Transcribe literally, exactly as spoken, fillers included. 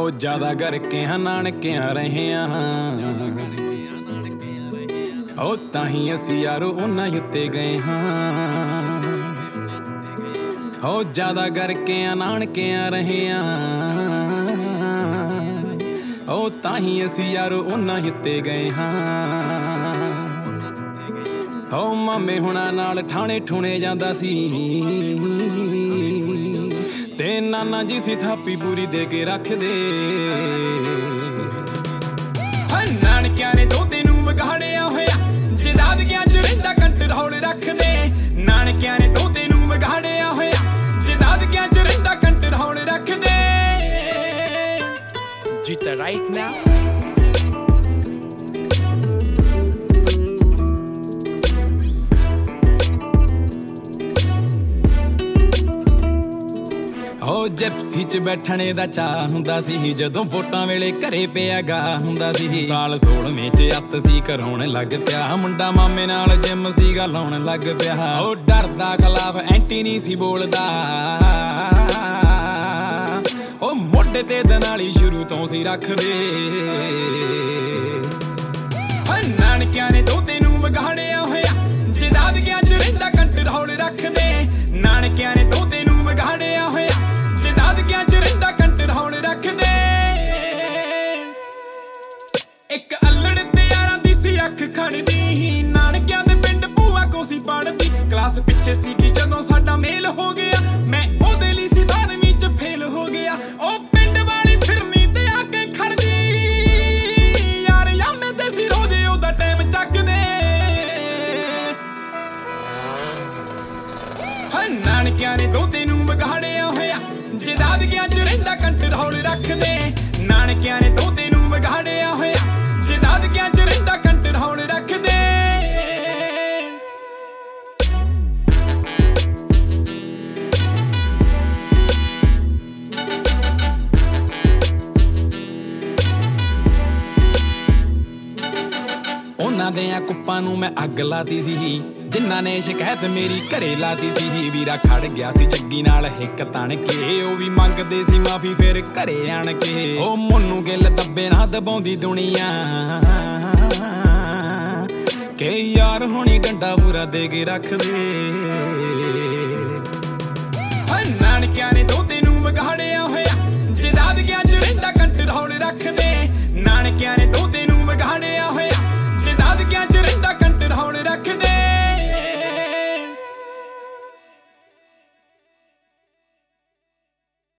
ਹੋ ਜ਼ਿਆਦਾ ਕਰਕੇ ਹਾਂ ਨਾਨਕਿਆਂ ਰਹੇ ਆਂ ਉਹ ਤਾਂ ਹੀ ਅਸੀਂ ਯਾਰੋ ਉਹਨਾਂ ਉੱਤੇ ਗਏ ਹਾਂ ਹੋ ਜ਼ਿਆਦਾ ਕਰਕੇ ਹਾਂ ਨਾਨਕਿਆਂ ਰਹੇ ਆਂ ਉਹ ਤਾਂ ਹੀ ਅਸੀਂ ਯਾਰੋ ਉਹਨਾਂ ਉੱਤੇ ਗਏ ਹਾਂ ਹੋ ਮਾਮੇ ਹੁਣਾਂ ਨਾਲ ਠਾਣੇ ਠੁਣੇ ਜਾਂਦਾ ਸੀ ਤੇ ਨਾਨਾ ਜੀ ਸੀ ਥਾਪੀ ਪੂਰੀ ਦੇ ਕੇ ਰੱਖਦੇ ਨਾਨਕਿਆਂ ਨੇ ਦੋਤੇ ਨੂੰ ਵਿਗਾੜਿਆ ਹੋਇਆ ਜਦਾਦ ਗਿਆ ਚ ਰਹਿੰਦਾ ਕੰਟਰੋਲ ਰੱਖਦੇ ਨਾਨਕਿਆਂ ਨੇ ਦੋਤੇ ਨੂੰ ਵਿਗਾੜਿਆ ਹੋਇਆ ਜਦਾਦ ਗਿਆ ਚ ਰਹਿੰਦਾ ਕੰਟਰੋਲ ਰੱਖਦੇ ਜੀਤਾ ਰਾਈਟ ਨਾਓ ਹੋ ਜਿਪਸੀ ਚ ਬੈਠਣੇ ਦਾ ਚਾਹ ਹੁੰਦਾ ਸੀ ਜਦੋਂ ਵੋਟਾਂ ਵੇਲੇ ਘਰੇ ਪਿਆ ਗਾ ਹੁੰਦਾ ਸੀ ਸਾਲ ਸੋਲਵੇਂ ਚ ਅੱਤ ਸੀ ਕਰਾਉਣ ਲੱਗ ਪਿਆ ਮੁੰਡਾ ਮਾਮੇ ਨਾਲ ਜਿਮ ਸੀਗਾ ਲਾਉਣ ਲੱਗ ਪਿਆ ਉਹ ਡਰਦਾ ਖਿਲਾਫ ਐਂਟੀ ਨਹੀਂ ਸੀ ਬੋਲਦਾ ਉਹ ਮੋਢੇ ਤੇ ਦਨਾਲੀ ਸ਼ੁਰੂ ਤੋਂ ਸੀ ਰੱਖਦੇ ਨਾਨਕਿਆਂ ਨੇ ਦੋਤੇ ਨੂੰ ਵਿਗਾੜਿਆ ਹੋਇਆ ਜਦਾਦ ਗਿਆ ਚ ਰਹਿੰਦਾ ਕੰਟਰੋਲ ਰੱਖਦੇ ਨਾਨਕਿਆਂ ਨੇ ਦੋਤੇ ਨੂੰ ਵਿਗਾੜਿਆ ਹੋਇਆ ਜਦਾਦ ਗਿਆ ਚ ਰਹਿੰਦਾ ਕੰਟਰੋਲ ਰੱਖਦੇ ਇੱਕ ਅਲੜ ਤੇ ਯਾਰਾਂ ਦੀ ਸੀ ਅੱਖ ਖੜਦੀ ਨਾਨਕਿਆਂ ਦੇ ਪਿੰਡ ਭੂਆ ਕੋ ਸੀ ਪੜਦੀ ਕਲਾਸ ਪਿੱਛੇ ਸੀਗੀ ਜਦੋਂ ਸਾਡਾ ਮੇਲ ਹੋ ਗਿਆ ਮੈਂ ਉਹਦੇ ਲਈ ਸੀ ਬਾਰਵੀਂ ਚ ਫੇਲ ਹੋ ਗਿਆ ਉਹ ਪਿੰਡ ਵਾਲੀ ਫਿਰਨੀ ਤੇ ਆ ਕੇ ਖੜਦੀ ਯਾਰ ਯਾਮੇ ਤੇ ਸੀ ਰੋਜ਼ੇ ਉਹਦਾ ਟਾਈਮ ਚੱਕਦੇ ਨਾਨਕਿਆਂ ਨੇ ਦੋਤੇ ਨੂੰ ਵਿਗਾੜਿਆ ਹੋਇਆ ਜਦਾਦ ਗਿਆ ਚ ਰਹਿੰਦਾ ਕੰਟਰੋਲ ਰੱਖਦੇ ਨਾਨਕਿਆਂ ਨੇ ਦੋਤੇ ਨੂੰ ਵਿਗਾੜਿਆ ਹੋਇਆ ਜਦਾਦ ਗਿਆ ਚ ਰਹਿੰਦਾ ਕੰਟਰੋਲ ਰੱਖਦੇ ਉਹਨਾਂ ਦਿਆਂ ਕੁੱਪਾਂ ਨੂੰ ਮੈਂ ਅੱਗ ਲਾਤੀ ਸੀ ਜਿਨ੍ਹਾਂ ਨੇ ਸ਼ਿਕਾਇਤ ਮੇਰੀ ਘਰੇ ਲਾਤੀ ਸੀ ਵੀਰਾ ਖੜ ਗਿਆ ਸੀ ਜੱਗੀ ਨਾਲ ਹਿੱਕ ਤਣ ਕੇ ਉਹ ਵੀ ਮੰਗਦੇ ਸੀ ਮਾਫੀ ਫਿਰ ਘਰੇ ਆਣ ਕੇ ਉਹ ਮੈਨੂੰ ਗਿੱਲ ਦੱਬੇ ਨਾ ਦਬਾਉਂਦੀ ਦੁਨੀਆ ਕਿ ਯਾਰ ਹੁਣੀ ਡੰਡਾ ਪੂਰਾ ਦੇ ਕੇ ਰੱਖਦੇ ਨਾਨਕਿਆਂ ਨੇ ਦੋਤੇ ਨੂੰ ਵਿਗਾੜਿਆ ਹੋਇਆ ਜਦਾਦ ਗਿਆ ਚ ਰਹਿੰਦਾ ਕੰਟਰੋਲ ਰੱਖਦੇ ਨਾਨਕਿਆਂ ਨੇ